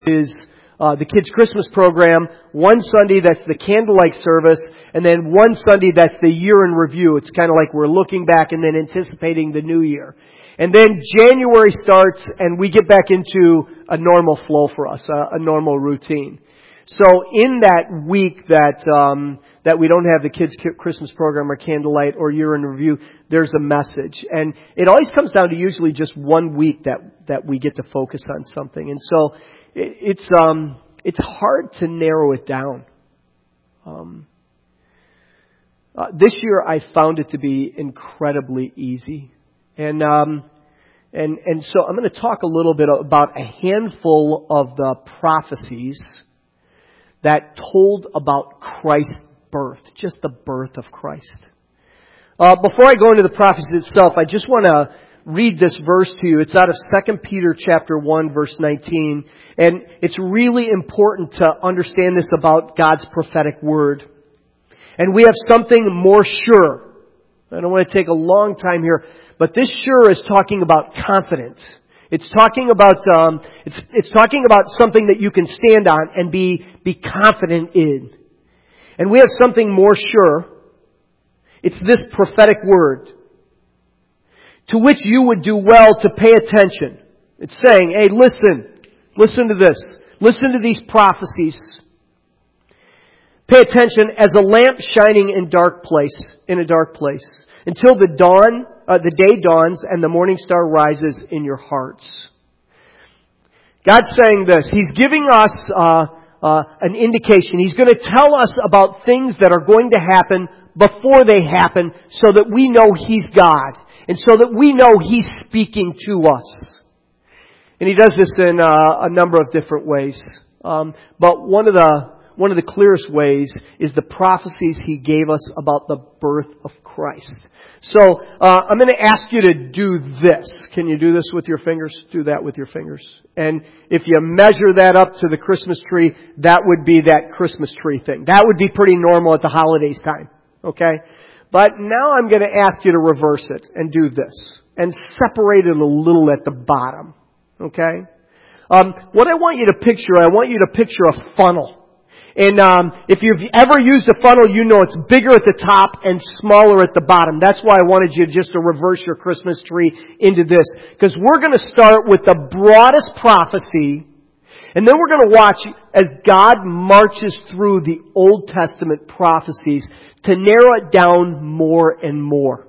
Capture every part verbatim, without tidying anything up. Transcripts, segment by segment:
is uh, the kids' Christmas program. One Sunday, that's the candlelight service. And then one Sunday, that's the year in review. It's kind of like we're looking back and then anticipating the new year. And then January starts and we get back into a normal flow for us, a, a normal routine. So in that week that um, that we don't have the kids' Christmas program or candlelight or year in review, there's a message. And it always comes down to usually just one week that, that we get to focus on something. And so it, it's um, it's hard to narrow it down. Um, uh, this year I found it to be incredibly easy. And um, and and so I'm going to talk a little bit about a handful of the prophecies that told about Christ's birth, just the birth of Christ. Uh, before I go into the prophecy itself, I just want to read this verse to you. It's out of Second Peter chapter one, verse nineteen. And it's really important to understand this about God's prophetic word. And we have something more sure. I don't want to take a long time here, but this sure is talking about confidence. It's talking about um, it's it's talking about something that you can stand on and be be confident in. And we have something more sure. It's this prophetic word, to which you would do well to pay attention. It's saying, hey, listen, listen to this, listen to these prophecies. Pay attention as a lamp shining in dark place, in a dark place, until the dawn. Uh, the day dawns and the morning star rises in your hearts. God's saying this. He's giving us uh, uh, an indication. He's going to tell us about things that are going to happen before they happen so that we know He's God. And so that we know He's speaking to us. And He does this in uh, a number of different ways. Um, but one of the one of the clearest ways is the prophecies He gave us about the birth of Christ. So, uh, I'm going to ask you to do this. Can you do this with your fingers? Do that with your fingers. And if you measure that up to the Christmas tree, that would be that Christmas tree thing. That would be pretty normal at the holidays time. Okay? But now I'm going to ask you to reverse it and do this. And separate it a little at the bottom. Okay? Um, what I want you to picture, I want you to picture a funnel. And um, if you've ever used a funnel, you know it's bigger at the top and smaller at the bottom. That's why I wanted you just to reverse your Christmas tree into this. Because we're going to start with the broadest prophecy. And then we're going to watch as God marches through the Old Testament prophecies to narrow it down more and more.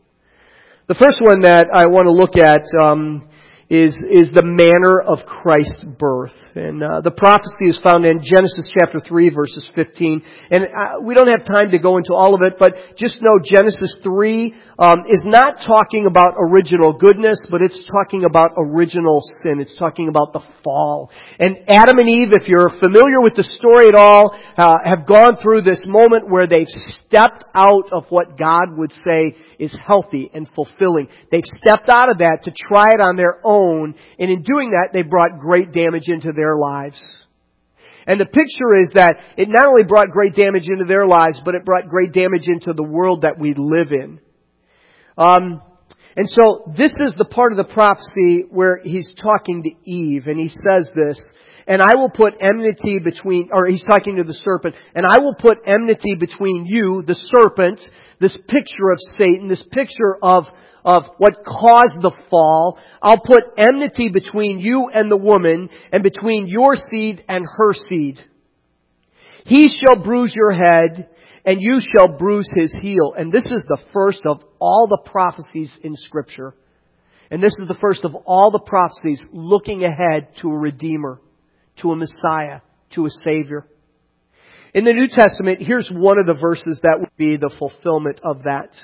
The first one that I want to look at um, is is the manner of Christ's birth. And uh, the prophecy is found in Genesis chapter three, verses fifteen. And uh, we don't have time to go into all of it, but just know Genesis three um, is not talking about original goodness, but it's talking about original sin. It's talking about the fall. And Adam and Eve, if you're familiar with the story at all, uh, have gone through this moment where they've stepped out of what God would say is healthy and fulfilling. They've stepped out of that to try it on their own, and in doing that, they brought great damage into their lives. And the picture is that it not only brought great damage into their lives, but it brought great damage into the world that we live in. Um, and so this is the part of the prophecy where he's talking to Eve, and he says this, and I will put enmity between, or he's talking to the serpent, and I will put enmity between you, the serpent, this picture of Satan, this picture of, of what caused the fall. I'll put enmity between you and the woman, and between your seed and her seed. He shall bruise your head, and you shall bruise his heel. And this is the first of all the prophecies in Scripture. And this is the first of all the prophecies looking ahead to a Redeemer, to a Messiah, to a Savior. In the New Testament, here's one of the verses that would be the fulfillment of that.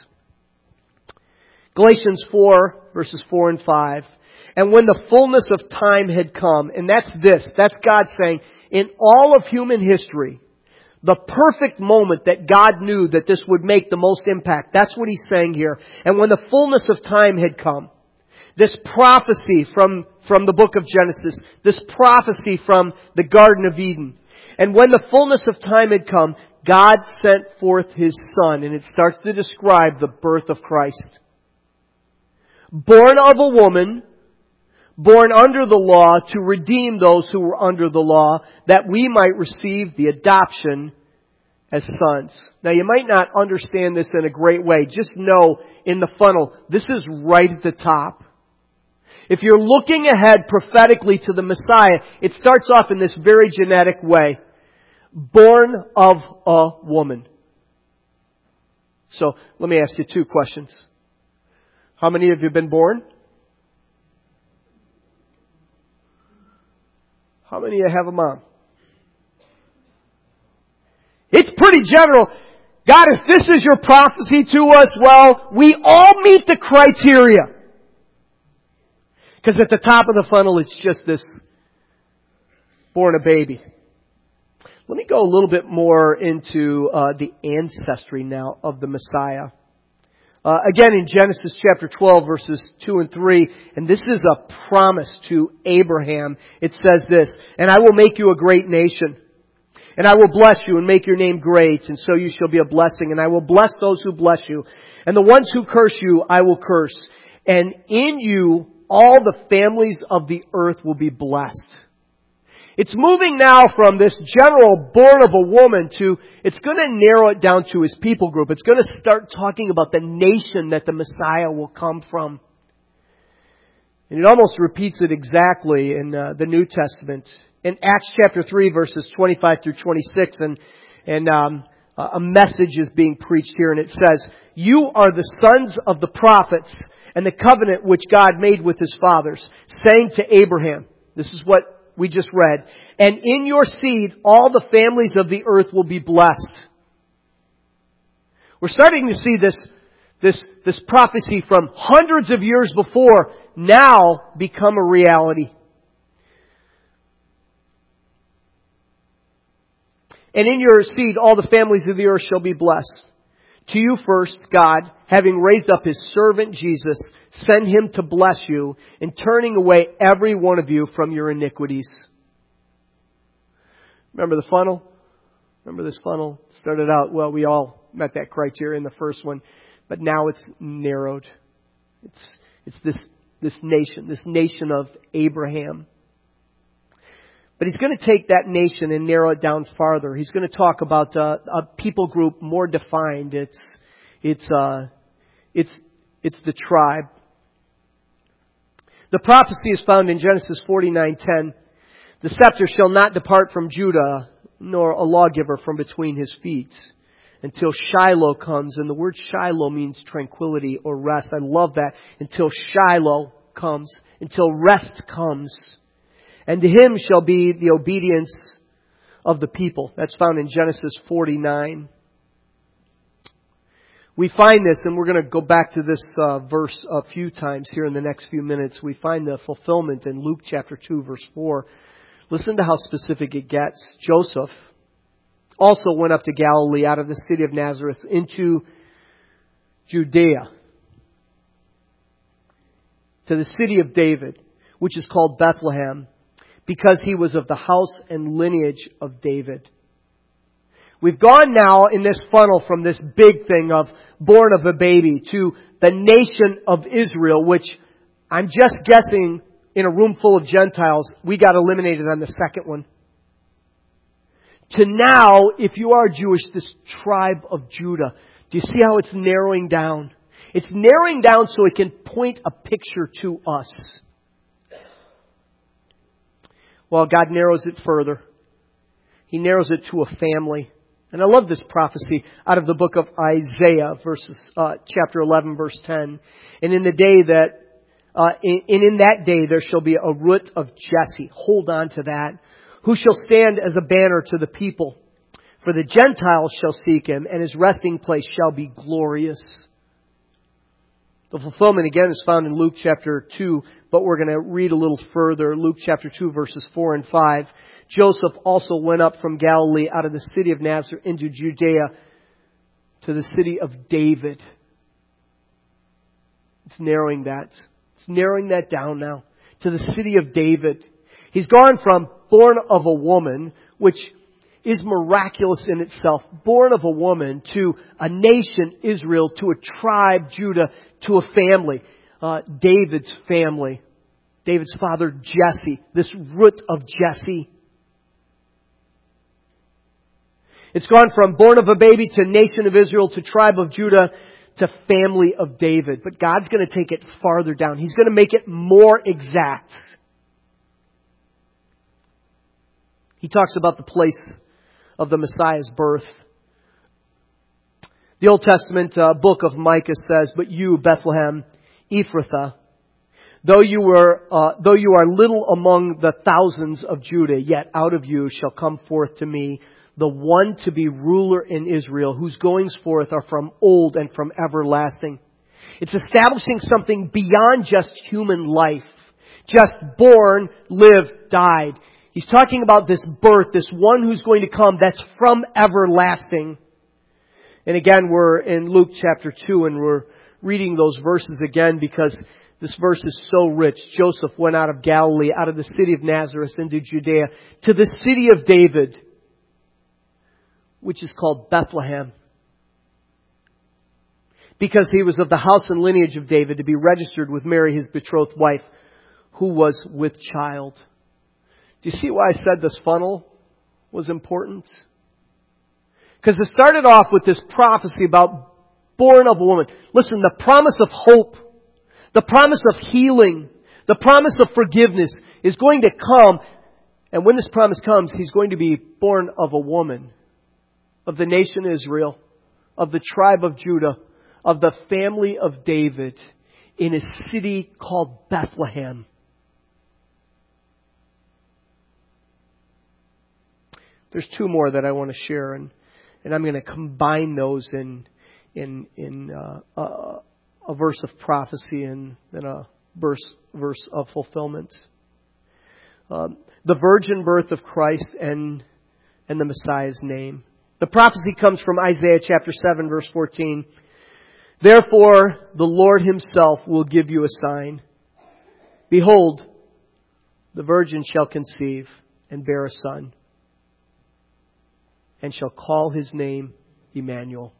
Galatians four, verses four and five. And when the fullness of time had come, and that's this, that's God saying, in all of human history, the perfect moment that God knew that this would make the most impact. That's what He's saying here. And when the fullness of time had come, this prophecy from, from the book of Genesis, this prophecy from the Garden of Eden. And when the fullness of time had come, God sent forth His Son. And it starts to describe the birth of Christ. Born of a woman, born under the law to redeem those who were under the law, that we might receive the adoption as sons. Now you might not understand this in a great way. Just know in the funnel, this is right at the top. If you're looking ahead prophetically to the Messiah, it starts off in this very genetic way. Born of a woman. So, let me ask you two questions. How many of you have been born? How many of you have a mom? It's pretty general. God, if this is your prophecy to us, well, we all meet the criteria. Because at the top of the funnel, it's just this born a baby. Let me go a little bit more into uh, the ancestry now of the Messiah. Uh, again, in Genesis chapter twelve, verses two and three, and this is a promise to Abraham. It says this, "And I will make you a great nation, and I will bless you and make your name great, and so you shall be a blessing. And I will bless those who bless you, and the ones who curse you I will curse. And in you all the families of the earth will be blessed." It's moving now from this general born of a woman to, it's going to narrow it down to his people group. It's going to start talking about the nation that the Messiah will come from. And it almost repeats it exactly in uh, the New Testament. In Acts chapter three, verses twenty-five through twenty-six, and, and um, a message is being preached here, and it says, "You are the sons of the prophets and the covenant which God made with His fathers, saying to Abraham," this is what we just read, "And in your seed all the families of the earth will be blessed." We're starting to see this, this, this prophecy from hundreds of years before now become a reality. "And in your seed all the families of the earth shall be blessed. To you first, God, having raised up His servant Jesus, send Him to bless you, in turning away every one of you from your iniquities." Remember the funnel? Remember this funnel? It started out, well, we all met that criteria in the first one, but now it's narrowed. It's, it's this, this nation, this nation of Abraham. But He's going to take that nation and narrow it down farther. He's going to talk about uh, a people group more defined. It's it's uh, it's it's the tribe. The prophecy is found in Genesis forty-nine ten. "The scepter shall not depart from Judah, nor a lawgiver from between his feet, until Shiloh comes." And the word Shiloh means tranquility or rest. I love that. Until Shiloh comes, until rest comes. "And to him shall be the obedience of the people." That's found in Genesis forty-nine. We find this, and we're going to go back to this uh, verse a few times here in the next few minutes. We find the fulfillment in Luke chapter two, verse four. Listen to how specific it gets. "Joseph also went up to Galilee out of the city of Nazareth into Judea, to the city of David, which is called Bethlehem, because he was of the house and lineage of David." We've gone now in this funnel from this big thing of born of a baby to the nation of Israel, which I'm just guessing in a room full of Gentiles, we got eliminated on the second one. To now, if you are Jewish, this tribe of Judah. Do you see how it's narrowing down? It's narrowing down so it can point a picture to us. Well, God narrows it further. He narrows it to a family. And I love this prophecy out of the book of Isaiah, verses, uh, chapter eleven, verse ten. "And in the day that, uh, in, and in that day there shall be a root of Jesse." Hold on to that. "Who shall stand as a banner to the people. For the Gentiles shall seek him, and his resting place shall be glorious." The fulfillment again is found in Luke chapter two, but we're going to read a little further. Luke chapter two, verses four and five. "Joseph also went up from Galilee out of the city of Nazareth into Judea to the city of David." It's narrowing that. It's narrowing that down now. To the city of David. He's gone from born of a woman, which is miraculous in itself, born of a woman, to a nation, Israel, to a tribe, Judah, to a family, uh, David's family. David's father, Jesse, this root of Jesse. It's gone from born of a baby to nation of Israel to tribe of Judah to family of David. But God's going to take it farther down. He's going to make it more exact. He talks about the place of the Messiah's birth. The Old Testament uh, book of Micah says, "But you, Bethlehem, Ephrathah, though you were, uh, though you are little among the thousands of Judah, yet out of you shall come forth to me the one to be ruler in Israel, whose goings forth are from old and from everlasting." It's establishing something beyond just human life. Just born, lived, died. He's talking about this birth, this one who's going to come that's from everlasting. And again, we're in Luke chapter two and we're reading those verses again because this verse is so rich. Joseph went out of Galilee, out of the city of Nazareth into Judea, to the city of David, which is called Bethlehem, because he was of the house and lineage of David, to be registered with Mary, his betrothed wife, who was with child. Do you see why I said this funnel was important? Because it started off with this prophecy about born of a woman. Listen, the promise of hope, the promise of healing, the promise of forgiveness is going to come. And when this promise comes, He's going to be born of a woman, of the nation Israel, of the tribe of Judah, of the family of David, in a city called Bethlehem. There's two more that I want to share, and, and I'm going to combine those in in in uh, a, a verse of prophecy and then a verse verse of fulfillment. Um, the virgin birth of Christ and and the Messiah's name. The prophecy comes from Isaiah chapter seven, verse fourteen. "Therefore, the Lord Himself will give you a sign. Behold, the virgin shall conceive and bear a son, and shall call His name Emmanuel."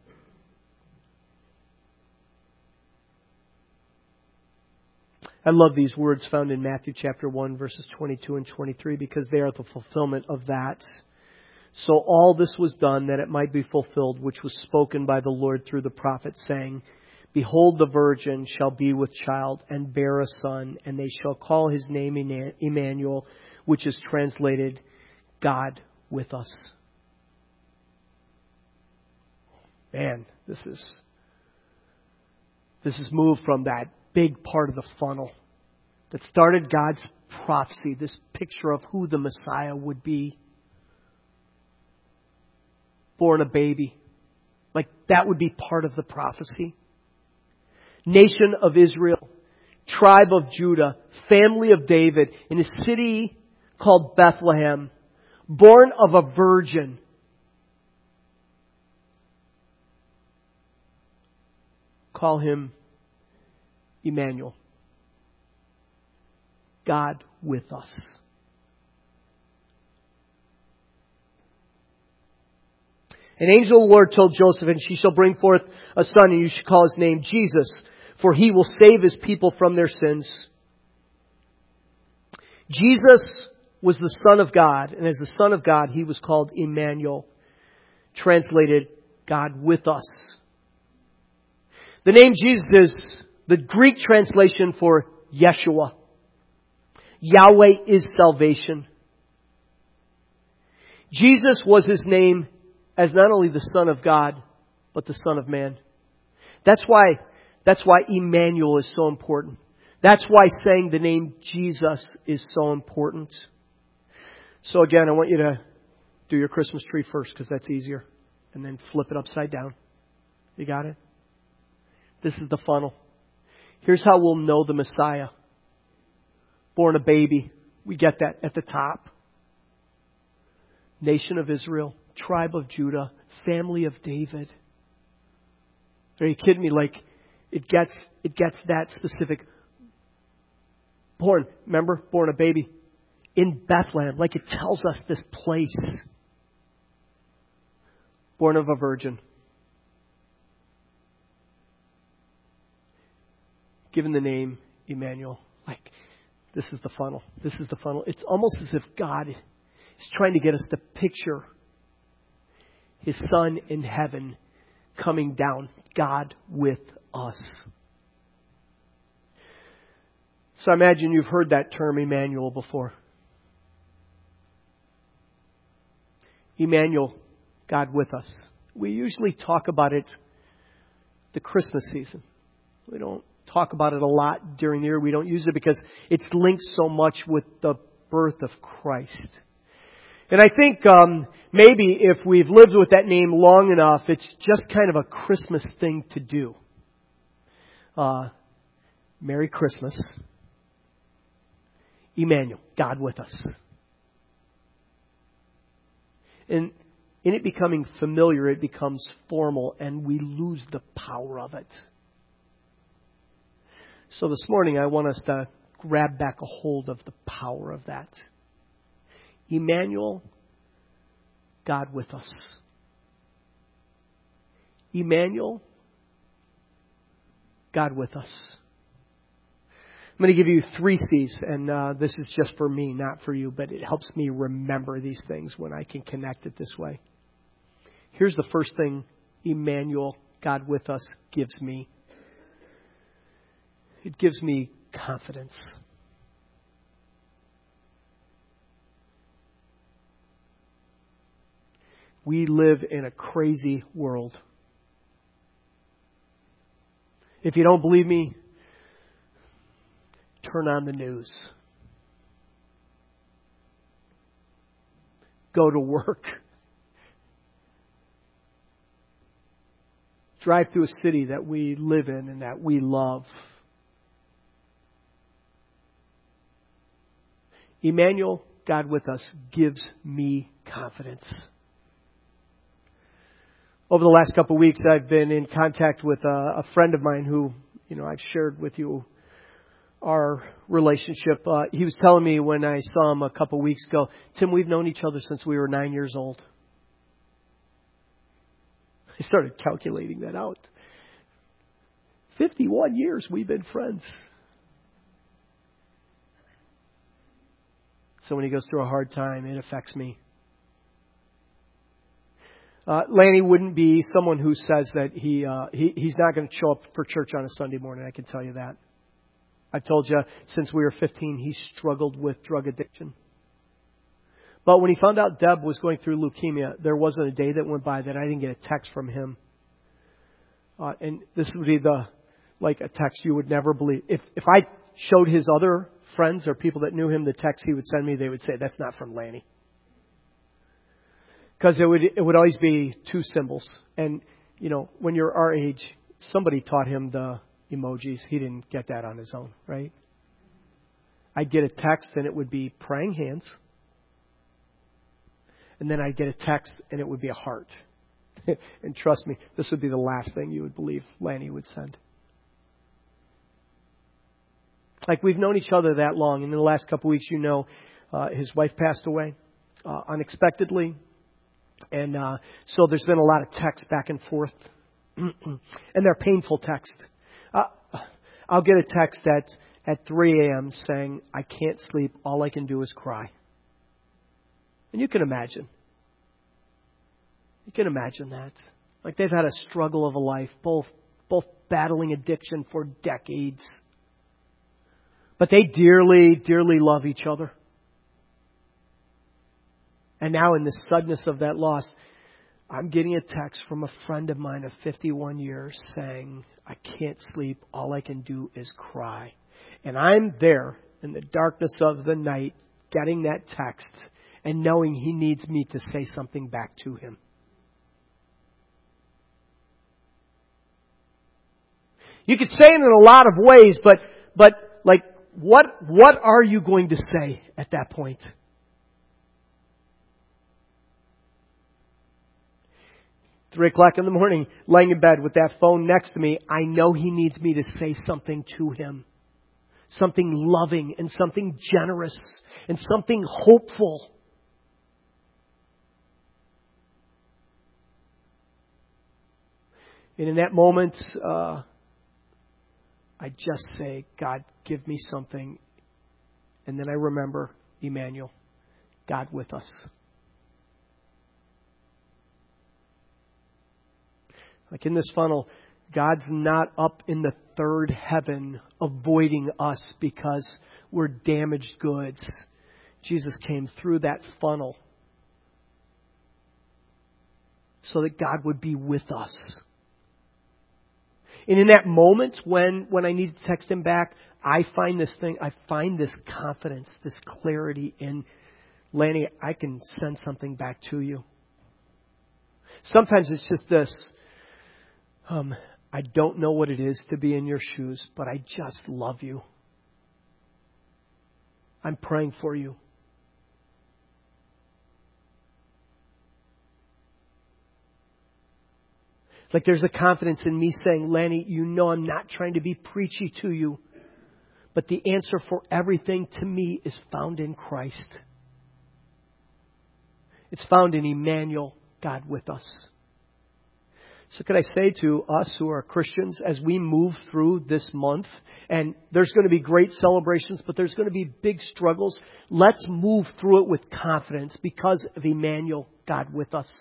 I love these words found in Matthew chapter one, verses twenty-two and twenty-three, because they are the fulfillment of that. "So all this was done that it might be fulfilled, which was spoken by the Lord through the prophet, saying, Behold, the virgin shall be with child and bear a son, and they shall call His name Emmanuel," which is translated, God with us. Man, this is this is moved from that big part of the funnel that started God's prophecy, this picture of who the Messiah would be. Born a baby. Like that would be part of the prophecy. Nation of Israel, tribe of Judah, family of David, in a city called Bethlehem, born of a virgin. Call Him Emmanuel. God with us. "An angel of the Lord told Joseph, and she shall bring forth a son, and you shall call His name Jesus, for He will save His people from their sins." Jesus was the Son of God, and as the Son of God, He was called Emmanuel, translated God with us. The name Jesus is the Greek translation for Yeshua. Yahweh is salvation. Jesus was His name as not only the Son of God, but the Son of Man. That's why, that's why Emmanuel is so important. That's why saying the name Jesus is so important. So again, I want you to do your Christmas tree first, because that's easier. And then flip it upside down. You got it? This is the funnel. Here's how we'll know the Messiah. Born a baby. We get that at the top. Nation of Israel, tribe of Judah, family of David. Are you kidding me? Like, it gets it gets that specific. Born, remember? Born a baby. In Bethlehem. Like it tells us this place. Born of a virgin. Given the name Emmanuel. Like, This is the funnel. This is the funnel. It's almost as if God is trying to get us to picture His Son in heaven coming down, God with us. So I imagine you've heard that term Emmanuel before. Emmanuel, God with us. We usually talk about it the Christmas season. We don't talk about it a lot during the year. We don't use it because it's linked so much with the birth of Christ. And I think um, maybe if we've lived with that name long enough, it's just kind of a Christmas thing to do. Uh, Merry Christmas. Emmanuel, God with us. And in it becoming familiar, it becomes formal and we lose the power of it. So this morning I want us to grab back a hold of the power of that. Emmanuel, God with us. Emmanuel, God with us. I'm going to give you three C's, and uh, this is just for me, not for you, but it helps me remember these things when I can connect it this way. Here's the first thing Emmanuel, God with us, gives me. It gives me confidence. We live in a crazy world. If you don't believe me, turn on the news. Go to work. Drive through a city that we live in and that we love. Emmanuel, God with us, gives me confidence. Over the last couple of weeks, I've been in contact with a, a friend of mine who, you know, I've shared with you our relationship. Uh, he was telling me when I saw him a couple of weeks ago, Tim, we've known each other since we were nine years old. I started calculating that out. fifty-one years we've been friends. So when he goes through a hard time, it affects me. Uh, Lanny wouldn't be someone who says that he, uh, he he's not going to show up for church on a Sunday morning. I can tell you that. I've told you since we were fifteen, he struggled with drug addiction. But when he found out Deb was going through leukemia, there wasn't a day that went by that I didn't get a text from him. Uh, and this would be the like a text you would never believe. If if I showed his other friends or people that knew him the text he would send me, they would say, that's not from Lanny. Because it would it would always be two symbols. And, you know, when you're our age, somebody taught him the emojis. He didn't get that on his own, right? I'd get a text and it would be praying hands. And then I'd get a text and it would be a heart. And trust me, this would be the last thing you would believe Lanny would send. Like, we've known each other that long. And in the last couple of weeks, you know, uh, his wife passed away uh, unexpectedly. And uh, so there's been a lot of texts back and forth. And they're painful texts. Uh, I'll get a text at, at three a.m. saying, I can't sleep. All I can do is cry. And you can imagine. You can imagine that. Like, they've had a struggle of a life, both both battling addiction for decades. But they dearly, dearly love each other. And now in the suddenness of that loss, I'm getting a text from a friend of mine of fifty-one years saying, I can't sleep. All I can do is cry. And I'm there in the darkness of the night getting that text and knowing he needs me to say something back to him. You could say it in a lot of ways, but but like what what are you going to say at that point? Three o'clock in the morning, laying in bed with that phone next to me, I know he needs me to say something to him. Something loving and something generous and something hopeful. And in that moment, uh, I just say, God, give me something And then I remember Emmanuel, God with us. Like in this funnel, God's not up in the third heaven avoiding us because we're damaged goods. Jesus came through that funnel so that God would be with us. And in that moment when, when I need to text Him back, I find this thing, I find this confidence, this clarity in, Lanny, I can send something back to you. Sometimes it's just this, um, I don't know what it is to be in your shoes, but I just love you. I'm praying for you. Like there's a confidence in me saying, Lanny, you know I'm not trying to be preachy to you, but the answer for everything to me is found in Christ. It's found in Emmanuel, God with us. So could I say to us who are Christians, as we move through this month, and there's going to be great celebrations, but there's going to be big struggles, let's move through it with confidence because of Emmanuel, God with us.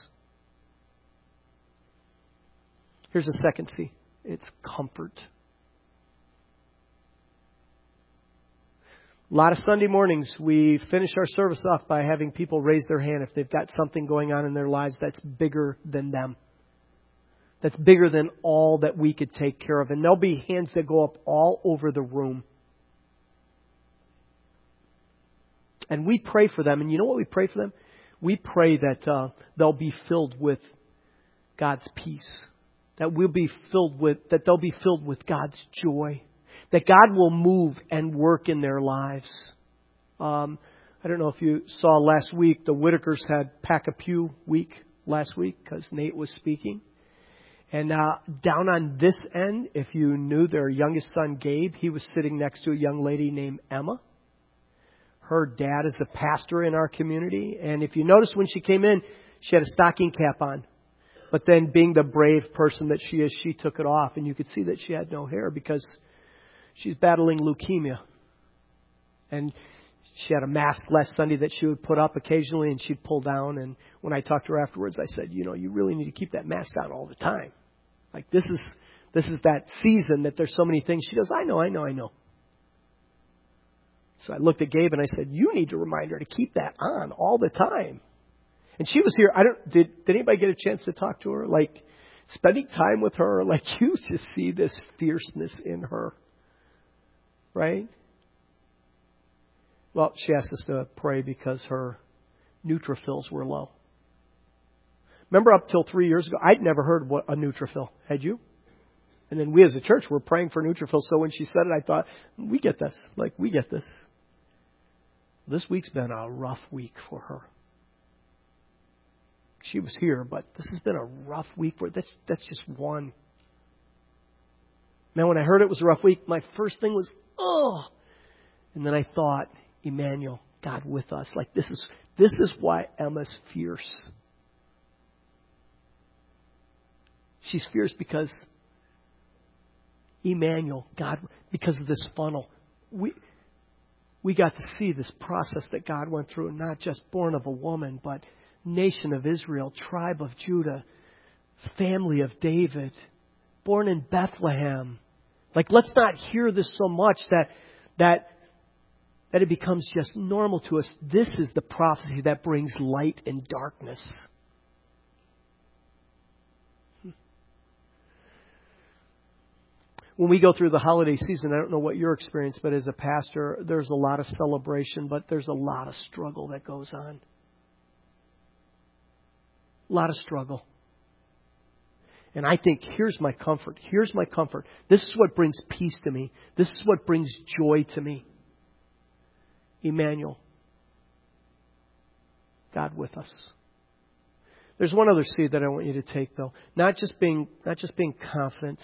Here's a second C. It's comfort. A lot of Sunday mornings, we finish our service off by having people raise their hand if they've got something going on in their lives that's bigger than them. That's bigger than all that we could take care of. And there'll be hands that go up all over the room. And we pray for them. And you know what we pray for them? We pray that uh, they'll be filled with God's peace. That we'll be filled with, that they'll be filled with God's joy. That God will move and work in their lives. Um, I don't know if you saw last week, the Whitakers had Pack a Pew week last week because Nate was speaking. And uh, down on this end, if you knew their youngest son, Gabe, he was sitting next to a young lady named Emma. Her dad is a pastor in our community. And if you notice when she came in, she had a stocking cap on. But then being the brave person that she is, she took it off. And you could see that she had no hair because she's battling leukemia. And she had a mask last Sunday that she would put up occasionally and she'd pull down. And when I talked to her afterwards, I said, you know, you really need to keep that mask on all the time. Like this is this is that season that there's so many things. She goes, I know, I know, I know. So I looked at Gabe and I said, you need to remind her to keep that on all the time. And she was here. I don't. Did did anybody get a chance to talk to her? Like spending time with her, like you just see this fierceness in her, right? Well, she asked us to pray because her neutrophils were low. Remember up till three years ago, I'd never heard what a neutrophil. Had you? And then we as a church were praying for neutrophils. So when she said it, I thought, we get this. Like, we get this. This week's been a rough week for her. She was here, but this has been a rough week for her. That's, that's just one. Now, when I heard it was a rough week, my first thing was, oh. And then I thought, Emmanuel, God with us. Like, this is, this is why Emma's fierce. She's fierce because Emmanuel, God, because of this funnel, we we got to see this process that God went through, not just born of a woman, but nation of Israel, tribe of Judah, family of David, born in Bethlehem. Like, let's not hear this so much that that that it becomes just normal to us. This is the prophecy that brings light and darkness. When we go through the holiday season, I don't know what your experience, but as a pastor, there's a lot of celebration, but there's a lot of struggle that goes on. A lot of struggle. And I think, here's my comfort. Here's my comfort. This is what brings peace to me. This is what brings joy to me. Emmanuel, God with us. There's one other seed that I want you to take, though. Not just being, not just being confident.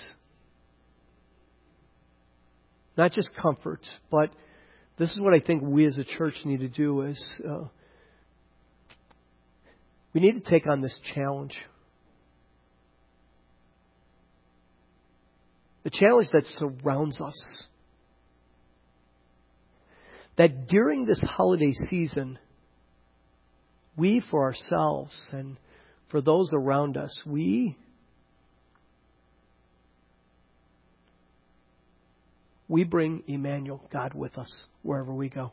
Not just comfort, but this is what I think we as a church need to do is uh, we need to take on this challenge. The challenge that surrounds us. that during this holiday season, we for ourselves and for those around us, we we bring Emmanuel, God with us, wherever we go.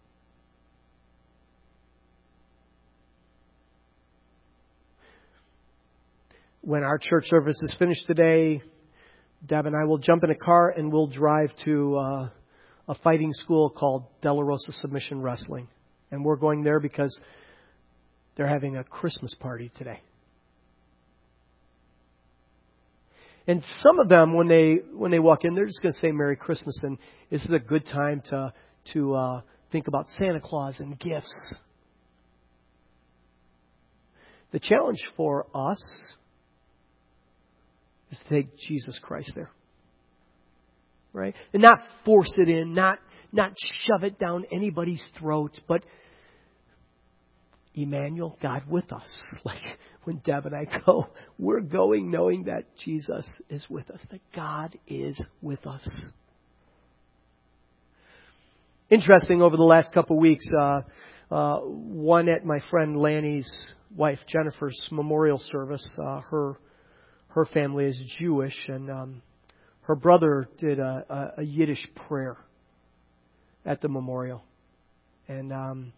When our church service is finished today, Deb and I will jump in a car and we'll drive to uh, a fighting school called De La Rosa Submission Wrestling. And we're going there because they're having a Christmas party today. And some of them, when they when they walk in, they're just going to say Merry Christmas. And this is a good time to, to uh, think about Santa Claus and gifts. The challenge for us is to take Jesus Christ there. Right? And not force it in, not not shove it down anybody's throat, but Emmanuel, God with us. Like when Deb and I go, we're going knowing that Jesus is with us, that God is with us. Interesting, over the last couple of weeks, uh, uh, one at my friend Lanny's wife Jennifer's memorial service, uh, her her family is Jewish, and um, her brother did a, a, a Yiddish prayer at the memorial. And um,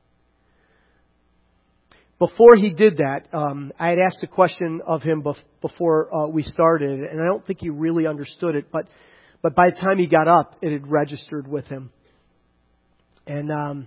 before he did that, um, I had asked a question of him bef- before uh, we started, and I don't think he really understood it, but but by the time he got up, it had registered with him. And um,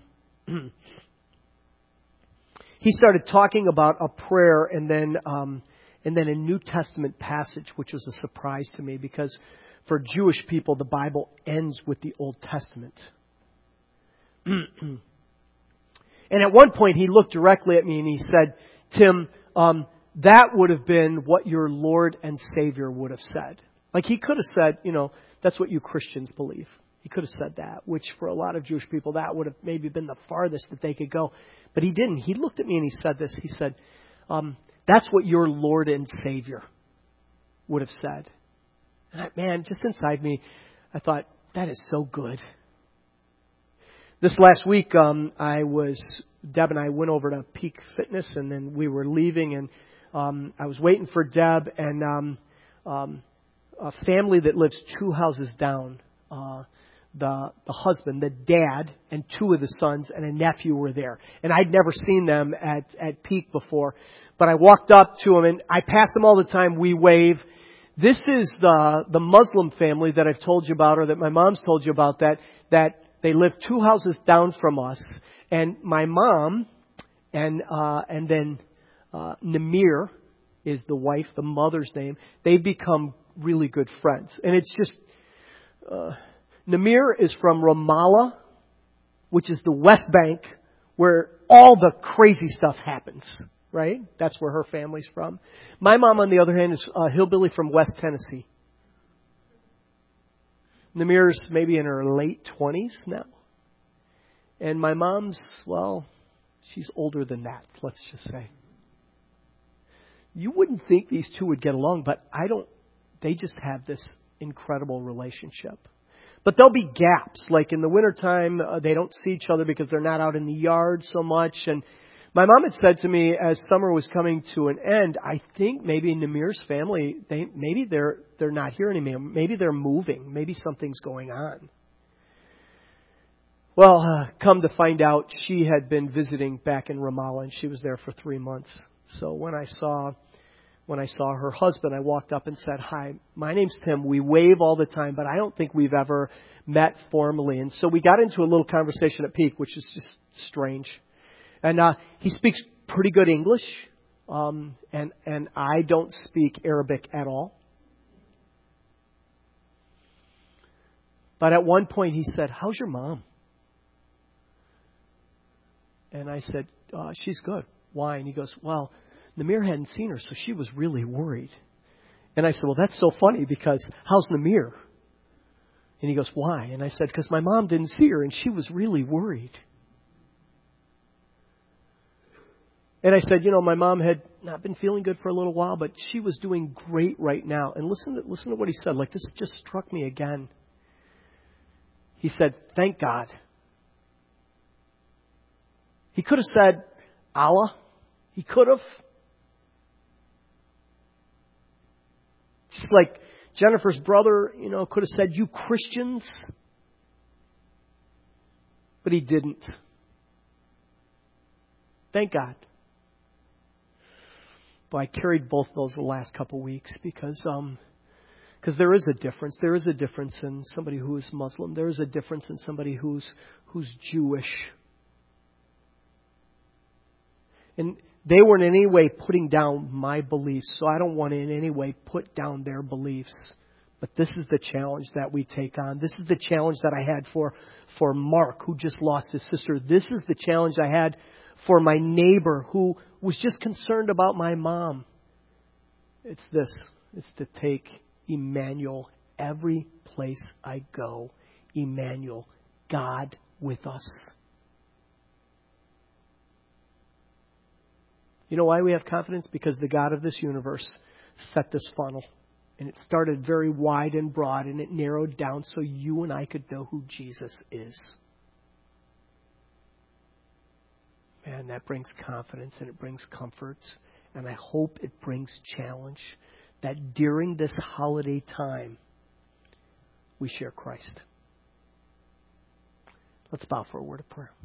he started talking about a prayer and then um, and then a New Testament passage, which was a surprise to me because for Jewish people, the Bible ends with the Old Testament. And at one point, he looked directly at me and he said, Tim, um, that would have been what your Lord and Savior would have said. Like he could have said, you know, that's what you Christians believe. He could have said that, which for a lot of Jewish people, that would have maybe been the farthest that they could go. But he didn't. He looked at me and he said this. He said, um, that's what your Lord and Savior would have said. And I, man, just inside me, I thought, that is so good. This last week, um, I was, Deb and I went over to Peak Fitness, and then we were leaving, and um, I was waiting for Deb, and um, um, a family that lives two houses down, uh, the the husband, the dad, and two of the sons, and a nephew were there. And I'd never seen them at, at Peak before, but I walked up to them, and I pass them all the time. We wave. This is the the Muslim family that I've told you about, or that my mom's told you about, that that they live two houses down from us. And my mom and uh, and then uh, Namir is the wife, the mother's name. They've become really good friends. And it's just, uh, Namir is from Ramallah, which is the West Bank, where all the crazy stuff happens. Right? That's where her family's from. My mom, on the other hand, is a hillbilly from West Tennessee. Namir's maybe in her late twenties now. And my mom's, well, she's older than that, let's just say. You wouldn't think these two would get along, but I don't, they just have this incredible relationship. But there'll be gaps, like in the wintertime, uh, they don't see each other because they're not out in the yard so much. And my mom had said to me as summer was coming to an end, I think maybe Namir's family, they maybe they're they're not here anymore. Maybe they're moving. Maybe something's going on. Well, uh, come to find out, she had been visiting back in Ramallah, and she was there for three months. So when I saw when I saw her husband, I walked up and said, "Hi, my name's Tim. We wave all the time, but I don't think we've ever met formally." And so we got into a little conversation at Peak, which is just strange. And uh, he speaks pretty good English, um, and and I don't speak Arabic at all. But at one point he said, "How's your mom?" And I said, uh, "She's good." Why? And he goes, "Well, Namir hadn't seen her, so she was really worried." And I said, "Well, that's so funny because how's Namir?" And he goes, "Why?" And I said, "Because my mom didn't see her, and she was really worried." And I said, you know, my mom had not been feeling good for a little while, but she was doing great right now. And listen to, listen to what he said. Like, this just struck me again. He said, "Thank God. He could have said, Allah. He could have. Just like Jennifer's brother, you know, could have said, you Christians. But he didn't. Thank God. But I carried both of those the last couple of weeks because um, because there is a difference. There is a difference in somebody who is Muslim. There is a difference in somebody who's who's Jewish. And they weren't in any way putting down my beliefs, so I don't want to in any way put down their beliefs. But this is the challenge that we take on. This is the challenge that I had for, for Mark, who just lost his sister. This is the challenge I had for my neighbor who was just concerned about my mom. It's this. It's to take Emmanuel every place I go. Emmanuel, God with us. You know why we have confidence? Because the God of this universe set this funnel. And it started very wide and broad, and it narrowed down so you and I could know who Jesus is. Man, that brings confidence and it brings comfort. And I hope it brings challenge that during this holiday time, we share Christ. Let's bow for a word of prayer.